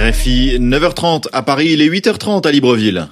RFI, 9h30 à Paris, il est 8h30 à Libreville.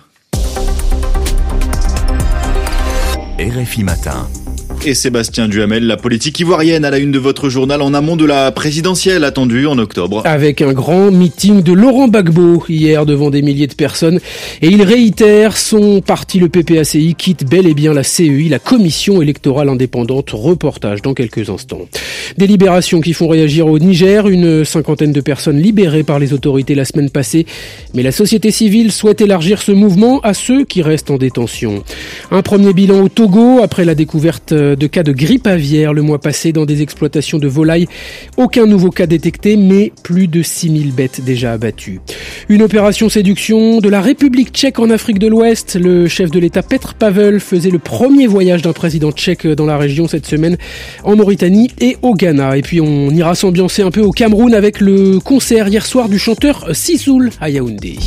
RFI Matin. Et Sébastien Duhamel, la politique ivoirienne à la une de votre journal en amont de la présidentielle attendue en octobre. Avec un grand meeting de Laurent Gbagbo hier devant des milliers de personnes. Et il réitère son parti, le PPACI, quitte bel et bien la CEI, la Commission électorale indépendante. Reportage dans quelques instants. Des libérations qui font réagir au Niger. Une cinquantaine de personnes libérées par les autorités la semaine passée. Mais la société civile souhaite élargir ce mouvement à ceux qui restent en détention. Un premier bilan au Togo après la découverte de cas de grippe aviaire le mois passé dans des exploitations de volailles. Aucun nouveau cas détecté, mais plus de 6000 bêtes déjà abattues. Une opération séduction de la République tchèque en Afrique de l'Ouest. Le chef de l'État Petr Pavel faisait le premier voyage d'un président tchèque dans la région cette semaine, en Mauritanie et au Ghana. Et puis on ira s'ambiancer un peu au Cameroun avec le concert hier soir du chanteur Sisoul à Yaoundé.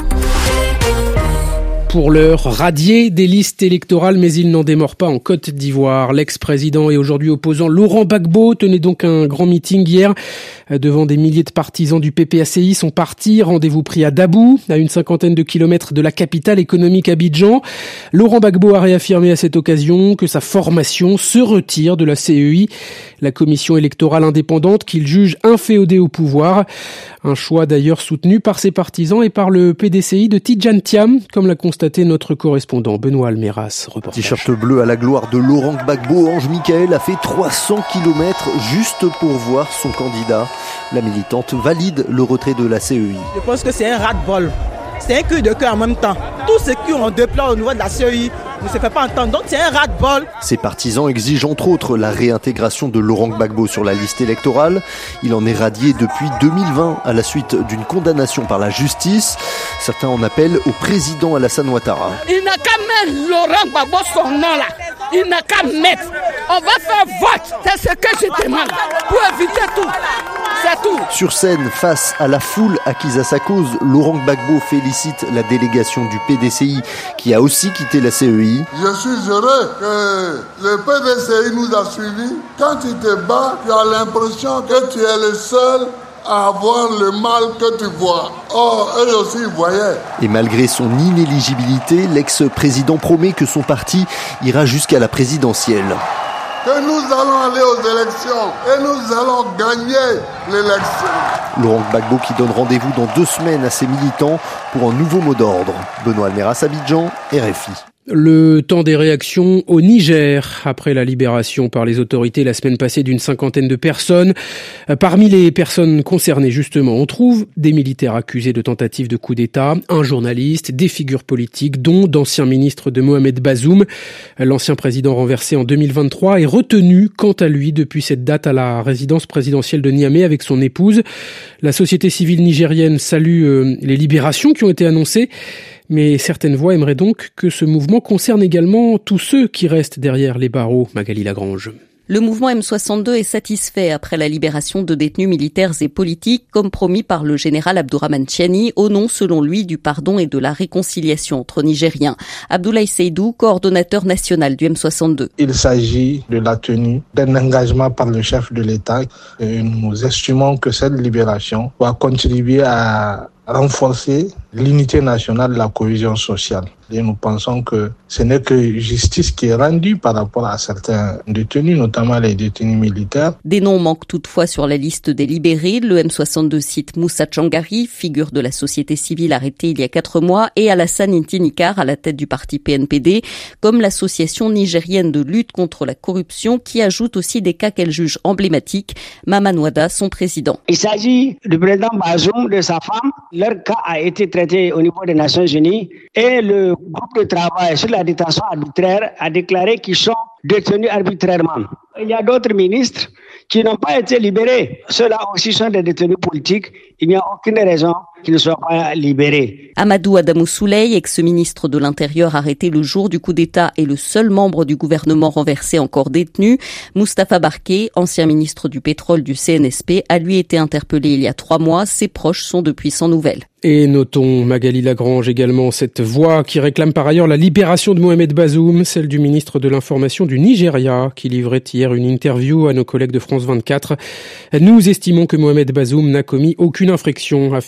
Pour l'heure, radié des listes électorales, mais il n'en démord pas en Côte d'Ivoire. L'ex-président et aujourd'hui opposant Laurent Gbagbo tenait donc un grand meeting hier devant des milliers de partisans du PPACI. Son parti, rendez-vous pris à Dabou, à une cinquantaine de kilomètres de la capitale économique Abidjan. Laurent Gbagbo a réaffirmé à cette occasion que sa formation se retire de la CEI, la commission électorale indépendante qu'il juge inféodée au pouvoir. Un choix d'ailleurs soutenu par ses partisans et par le PDCI de Tidjane Thiam, comme l'a constaté notre correspondant Benoît Almeras. Reportage. T-shirt bleu à la gloire de Laurent Gbagbo, Ange Michael a fait 300 km juste pour voir son candidat. La militante valide le retrait de la CEI. Je pense que c'est un ras-de-bol. C'est un cri de cœur en même temps. Tous ceux qui ont déployé au niveau de la CEI ne se fait pas entendre, donc c'est un ras-de-bol. Ses partisans exigent entre autres la réintégration de Laurent Gbagbo sur la liste électorale. Il en est radié depuis 2020 à la suite d'une condamnation par la justice. Certains en appellent au président Alassane Ouattara. Il n'a qu'à mettre Laurent Gbagbo son nom là. Il n'a qu'à mettre. On va faire vote. C'est ce que je demande pour éviter tout. C'est tout. Sur scène, face à la foule acquise à sa cause, Laurent Gbagbo félicite la délégation du PDCI qui a aussi quitté la CEI. Je suis heureux que le PDCI nous a suivis. Quand tu te bats, tu as l'impression que tu es le seul à avoir le mal que tu vois. Oh, eux aussi voyaient. Et malgré son inéligibilité, l'ex-président promet que son parti ira jusqu'à la présidentielle. Que nous allons aller aux élections et nous allons gagner l'élection. Laurent Gbagbo qui donne rendez-vous dans 2 semaines à ses militants pour un nouveau mot d'ordre. Benoît Almeras, Abidjan, RFI. Le temps des réactions au Niger, après la libération par les autorités la semaine passée d'une cinquantaine de personnes. Parmi les personnes concernées, justement, on trouve des militaires accusés de tentative de coup d'État, un journaliste, des figures politiques, dont d'anciens ministres de Mohamed Bazoum. L'ancien président renversé en 2023 est retenu, quant à lui, depuis cette date à la résidence présidentielle de Niamey avec son épouse. La société civile nigérienne salue les libérations qui ont été annoncées. Mais certaines voix aimeraient donc que ce mouvement concerne également tous ceux qui restent derrière les barreaux. Magali Lagrange. Le mouvement M62 est satisfait après la libération de détenus militaires et politiques, comme promis par le général Abdourahmane Tiani, au nom, selon lui, du pardon et de la réconciliation entre Nigériens. Abdoulaye Seydou, coordonnateur national du M62. Il s'agit de la tenue d'un engagement par le chef de l'État. Et nous estimons que cette libération va contribuer à renforcer l'unité nationale, la cohésion sociale. Et nous pensons que ce n'est que justice qui est rendue par rapport à certains détenus, notamment les détenus militaires. Des noms manquent toutefois sur la liste des libérés. Le M62 cite Moussa Tchangari, figure de la société civile arrêtée il y a 4 mois, et Alassane Intinikar à la tête du parti PNPD, comme l'association nigérienne de lutte contre la corruption, qui ajoute aussi des cas qu'elle juge emblématiques. Maman Wada, son président. Il s'agit du président Bazoum, de sa femme. Leur cas a été traité au niveau des Nations Unies et le groupe de travail sur la détention arbitraire a déclaré qu'ils sont détenus arbitrairement. Il y a d'autres ministres qui n'ont pas été libérés. Ceux-là aussi sont des détenus politiques. Il n'y a aucune raison qu'ils ne soient pas libérés. Amadou Adamou Souley, ex-ministre de l'Intérieur arrêté le jour du coup d'État et le seul membre du gouvernement renversé encore détenu. Moustapha Barké, ancien ministre du pétrole du CNSP, a lui été interpellé il y a 3 mois. Ses proches sont depuis sans nouvelles. Et notons, Magali Lagrange, également cette voix qui réclame par ailleurs la libération de Mohamed Bazoum, celle du ministre de l'Information du Nigeria, qui livrait hier une interview à nos collègues de France 24. Nous estimons que Mohamed Bazoum n'a commis aucune infraction, affirme Mohamed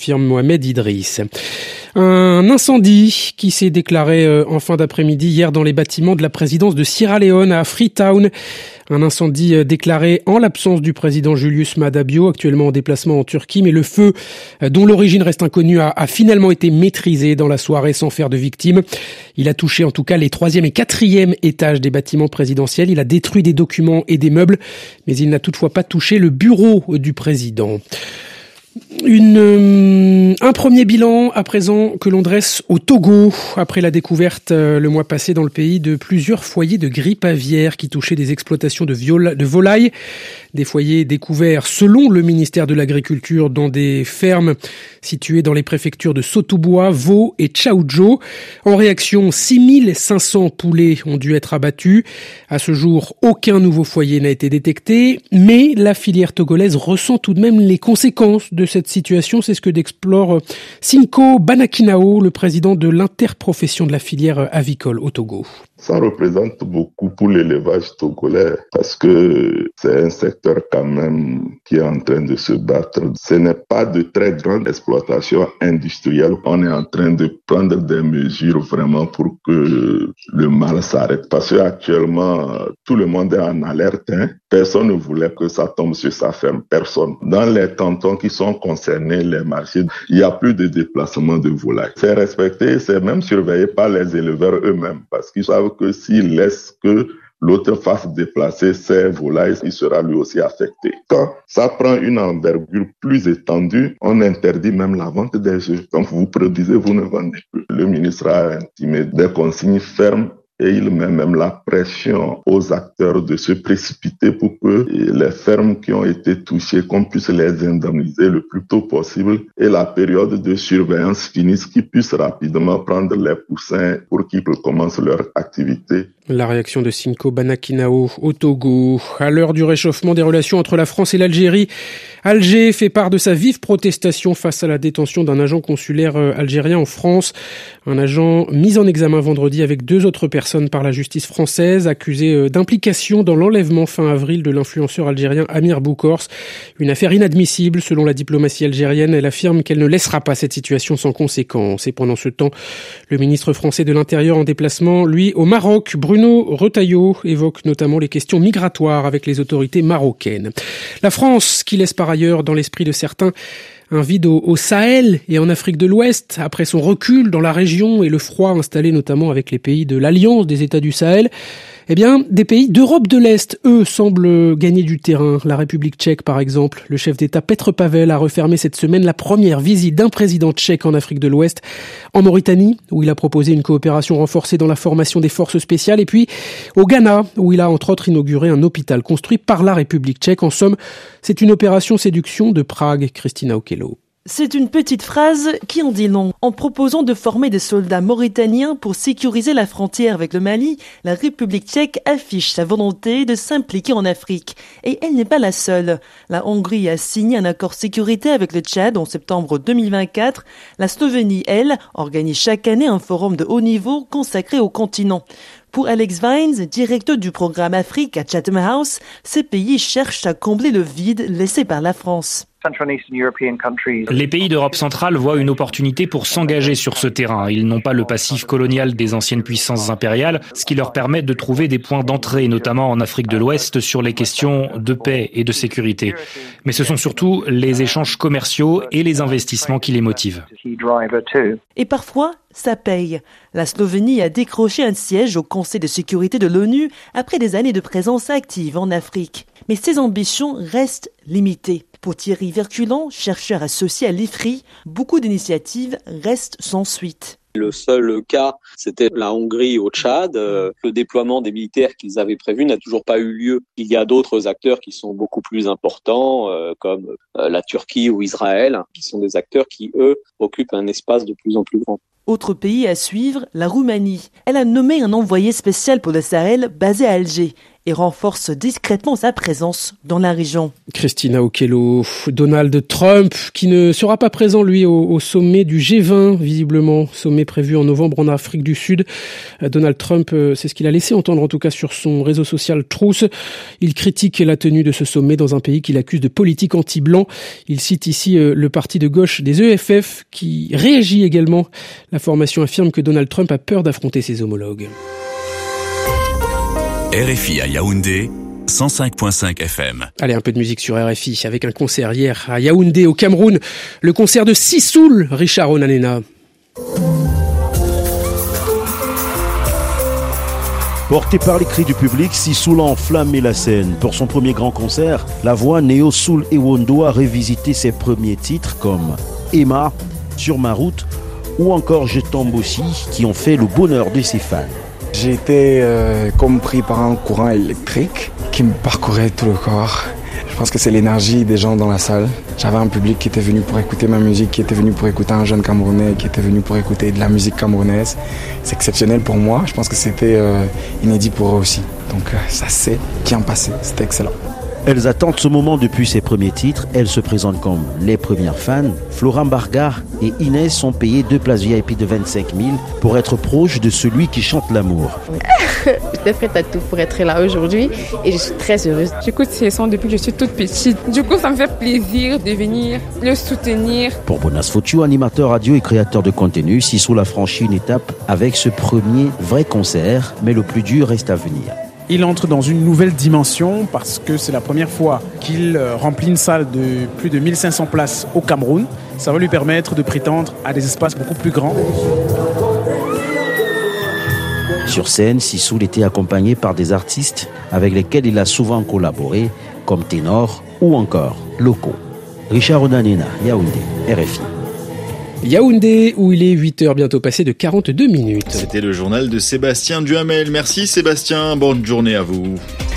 Mohamed Idriss. Un incendie qui s'est déclaré en fin d'après-midi hier dans les bâtiments de la présidence de Sierra Leone à Freetown. Un incendie déclaré en l'absence du président Julius Maada Bio, actuellement en déplacement en Turquie. Mais le feu, dont l'origine reste inconnue, a finalement été maîtrisé dans la soirée sans faire de victimes. Il a touché en tout cas les 3e et 4e étages des bâtiments présidentiels. Il a détruit des documents et des meubles, mais il n'a toutefois pas touché le bureau du président. Un premier bilan à présent que l'on dresse au Togo après la découverte le mois passé dans le pays de plusieurs foyers de grippe aviaire qui touchaient des exploitations de volailles. Des foyers découverts selon le ministère de l'Agriculture dans des fermes situées dans les préfectures de Sotoboa, Vo et Tchaoudjo. En réaction, 6500 poulets ont dû être abattus. À ce jour, aucun nouveau foyer n'a été détecté, mais la filière togolaise ressent tout de même les conséquences de cette situation. C'est ce que explore Cinco Banakinao, le président de l'interprofession de la filière avicole au Togo. Ça représente beaucoup pour l'élevage togolais parce que c'est un secteur quand même qui est en train de se battre. Ce n'est pas de très grande exploitation industrielle. On est en train de prendre des mesures vraiment pour que le mal s'arrête parce qu'actuellement, tout le monde est en alerte. Personne ne voulait que ça tombe sur sa ferme. Personne. Dans les cantons qui sont concernés, les marchés, il n'y a plus de déplacement de volailles. C'est respecté, c'est même surveillé par les éleveurs eux-mêmes parce qu'ils savent que s'ils laissent que l'autre fasse déplacer ses volailles, il sera lui aussi affecté. Quand ça prend une envergure plus étendue, on interdit même la vente des œufs. Quand vous produisez, vous ne vendez plus. Le ministre a intimé des consignes fermes et il met même la pression aux acteurs de se précipiter pour que les fermes qui ont été touchées, qu'on puisse les indemniser le plus tôt possible et la période de surveillance finisse, qu'ils puissent rapidement prendre les poussins pour qu'ils commencent leur activité. La réaction de Cinco Banakinao au Togo. À l'heure du réchauffement des relations entre la France et l'Algérie, Alger fait part de sa vive protestation face à la détention d'un agent consulaire algérien en France. Un agent mis en examen vendredi avec 2 autres personnes par la justice française, accusé d'implication dans l'enlèvement fin avril de l'influenceur algérien Amir Boukors. Une affaire inadmissible selon la diplomatie algérienne. Elle affirme qu'elle ne laissera pas cette situation sans conséquence. Et pendant ce temps, le ministre français de l'Intérieur en déplacement, lui, au Maroc, Bruno Retailleau, évoque notamment les questions migratoires avec les autorités marocaines. La France, qui laisse par ailleurs dans l'esprit de certains un vide au Sahel et en Afrique de l'Ouest, après son recul dans la région et le froid installé notamment avec les pays de l'Alliance des États du Sahel, eh bien, des pays d'Europe de l'Est, eux, semblent gagner du terrain. La République tchèque, par exemple. Le chef d'État Petr Pavel a refermé cette semaine la première visite d'un président tchèque en Afrique de l'Ouest, en Mauritanie, où il a proposé une coopération renforcée dans la formation des forces spéciales, et puis au Ghana, où il a entre autres inauguré un hôpital construit par la République tchèque. En somme, c'est une opération séduction de Prague. Christina Okello. C'est une petite phrase qui en dit long. En proposant de former des soldats mauritaniens pour sécuriser la frontière avec le Mali, la République tchèque affiche sa volonté de s'impliquer en Afrique. Et elle n'est pas la seule. La Hongrie a signé un accord sécurité avec le Tchad en septembre 2024. La Slovénie, elle, organise chaque année un forum de haut niveau consacré au continent. Pour Alex Vines, directeur du programme Afrique à Chatham House, ces pays cherchent à combler le vide laissé par la France. Les pays d'Europe centrale voient une opportunité pour s'engager sur ce terrain. Ils n'ont pas le passif colonial des anciennes puissances impériales, ce qui leur permet de trouver des points d'entrée, notamment en Afrique de l'Ouest, sur les questions de paix et de sécurité. Mais ce sont surtout les échanges commerciaux et les investissements qui les motivent. Et parfois, ça paye. La Slovénie a décroché un siège au Conseil de sécurité de l'ONU après des années de présence active en Afrique. Mais ses ambitions restent limitées. Pour Thierry Verculant, chercheur associé à l'IFRI, beaucoup d'initiatives restent sans suite. Le seul cas, c'était la Hongrie au Tchad. Le déploiement des militaires qu'ils avaient prévu n'a toujours pas eu lieu. Il y a d'autres acteurs qui sont beaucoup plus importants, comme la Turquie ou Israël, qui sont des acteurs qui, eux, occupent un espace de plus en plus grand. Autre pays à suivre, la Roumanie. Elle a nommé un envoyé spécial pour le Sahel basé à Alger. et renforce discrètement sa présence dans la région. Christina Okello, Donald Trump, qui ne sera pas présent, lui, au sommet du G20, visiblement, sommet prévu en novembre en Afrique du Sud. Donald Trump, c'est ce qu'il a laissé entendre, en tout cas, sur son réseau social Truth. Il critique la tenue de ce sommet dans un pays qu'il accuse de politique anti-blanc. Il cite ici le parti de gauche des EFF, qui réagit également. La formation affirme que Donald Trump a peur d'affronter ses homologues. RFI à Yaoundé, 105.5 FM. Allez, un peu de musique sur RFI avec un concert hier à Yaoundé au Cameroun. Le concert de Sissoul, Richard Onanena. Porté par les cris du public, Sissoul a enflammé la scène. Pour son premier grand concert, la voix Neo Soul Ewondo a revisité ses premiers titres comme Emma, Sur ma route ou encore Je tombe aussi, qui ont fait le bonheur de ses fans. J'ai été comme pris par un courant électrique qui me parcourait tout le corps. Je pense que c'est l'énergie des gens dans la salle. J'avais un public qui était venu pour écouter ma musique, qui était venu pour écouter un jeune Camerounais, qui était venu pour écouter de la musique camerounaise. C'est exceptionnel pour moi. Je pense que c'était inédit pour eux aussi. Donc ça s'est bien passé. C'était excellent. Elles attendent ce moment depuis ses premiers titres. Elles se présentent comme les premières fans. Florent Bargar et Inès sont payées 2 places VIP de 25 000 pour être proches de celui qui chante l'amour. J'étais prête à tout pour être là aujourd'hui et je suis très heureuse. J'écoute ces sons depuis que je suis toute petite. Du coup, ça me fait plaisir de venir le soutenir. Pour Bonas Fotiu, animateur radio et créateur de contenu, Sissoul a franchi une étape avec ce premier vrai concert, mais le plus dur reste à venir. Il entre dans une nouvelle dimension parce que c'est la première fois qu'il remplit une salle de plus de 1500 places au Cameroun. Ça va lui permettre de prétendre à des espaces beaucoup plus grands. Sur scène, Sissoul était accompagné par des artistes avec lesquels il a souvent collaboré, comme Ténor ou encore Loco. Richard Onanena, Yaoundé, RFI. Yaoundé, où il est 8h bientôt passé de 42 minutes. C'était le journal de Sébastien Duhamel. Merci Sébastien, bonne journée à vous.